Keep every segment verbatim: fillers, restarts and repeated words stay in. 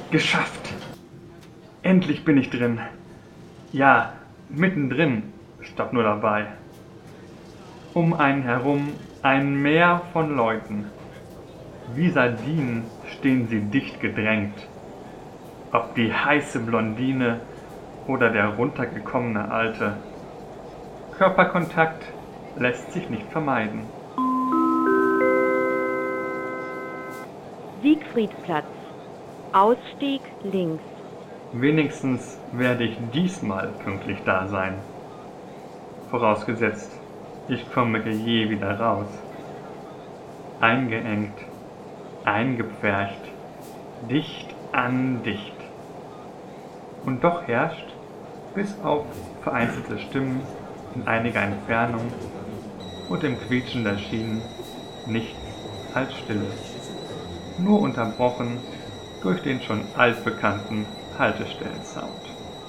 Geschafft! Endlich bin ich drin. Ja, mittendrin, statt nur dabei. Um einen herum ein Meer von Leuten. Wie Sardinen stehen sie dicht gedrängt. Ob die heiße Blondine oder der runtergekommene Alte. Körperkontakt lässt sich nicht vermeiden. Siegfriedplatz. Ausstieg links. Wenigstens werde ich diesmal pünktlich da sein. Vorausgesetzt, ich komme je wieder raus. Eingeengt, eingepfercht, dicht an dicht. Und doch herrscht, bis auf vereinzelte Stimmen in einiger Entfernung und im Quietschen der Schienen, nichts als Stille. Nur unterbrochen durch den schon altbekannten Haltestellensound.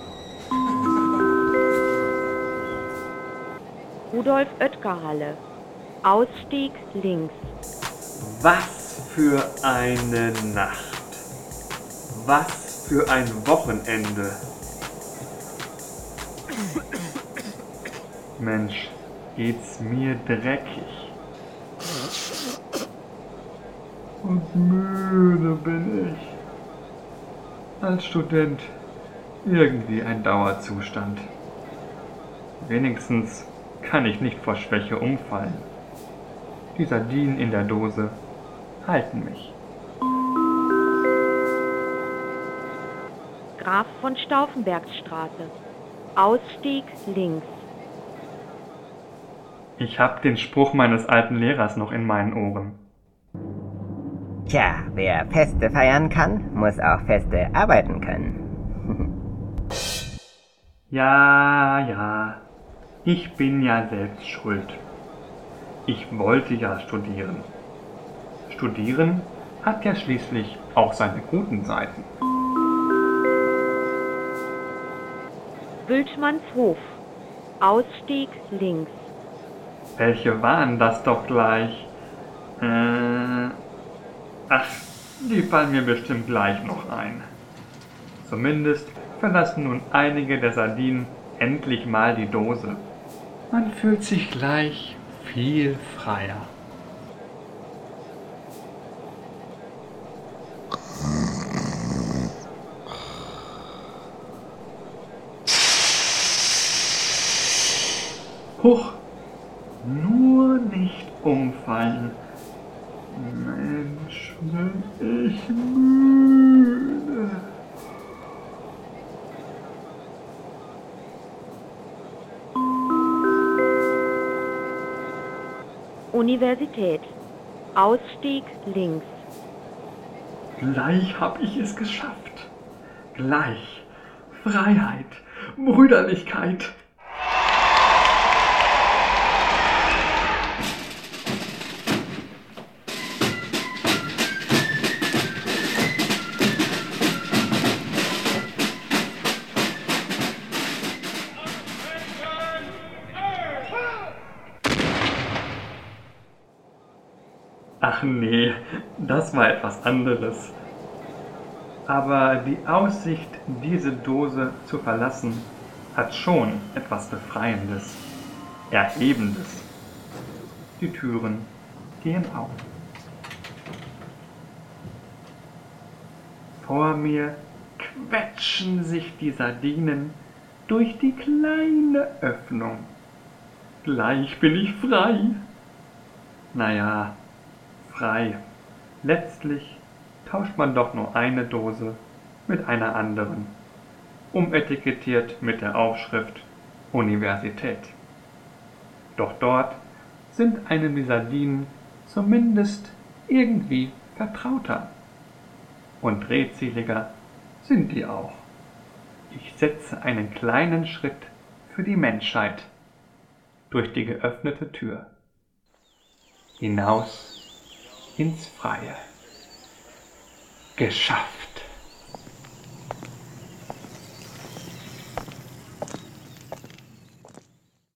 Rudolf-Oetker-Halle. Ausstieg links. Was für eine Nacht! Was für ein Wochenende! Mensch, geht's mir dreckig. Und müde bin ich. Als Student irgendwie ein Dauerzustand. Wenigstens kann ich nicht vor Schwäche umfallen. Die Sardinen in der Dose halten mich. Graf von Stauffenbergsstraße. Ausstieg links. Ich hab den Spruch meines alten Lehrers noch in meinen Ohren. Tja, wer Feste feiern kann, muss auch Feste arbeiten können. Ja, ja, ich bin ja selbst schuld. Ich wollte ja studieren. Studieren hat ja schließlich auch seine guten Seiten. Wültmannshof. Ausstieg links. Welche waren das doch gleich? Äh, ach, die fallen mir bestimmt gleich noch ein. Zumindest verlassen nun einige der Sardinen endlich mal die Dose. Man fühlt sich gleich viel freier. Huch! Nur nicht umfallen. Mensch, bin ich müde. Universität. Ausstieg links. Gleich hab ich es geschafft. Gleich. Freiheit. Brüderlichkeit. Ach nee, das war etwas anderes. Aber die Aussicht, diese Dose zu verlassen, hat schon etwas Befreiendes, Erhebendes. Die Türen gehen auf. Vor mir quetschen sich die Sardinen durch die kleine Öffnung. Gleich bin ich frei. Naja, frei. Letztlich tauscht man doch nur eine Dose mit einer anderen, umetikettiert mit der Aufschrift Universität. Doch dort sind einem die Sardinen zumindest irgendwie vertrauter. Und redseliger sind die auch. Ich setze einen kleinen Schritt für die Menschheit durch die geöffnete Tür. Hinaus ins Freie. Geschafft!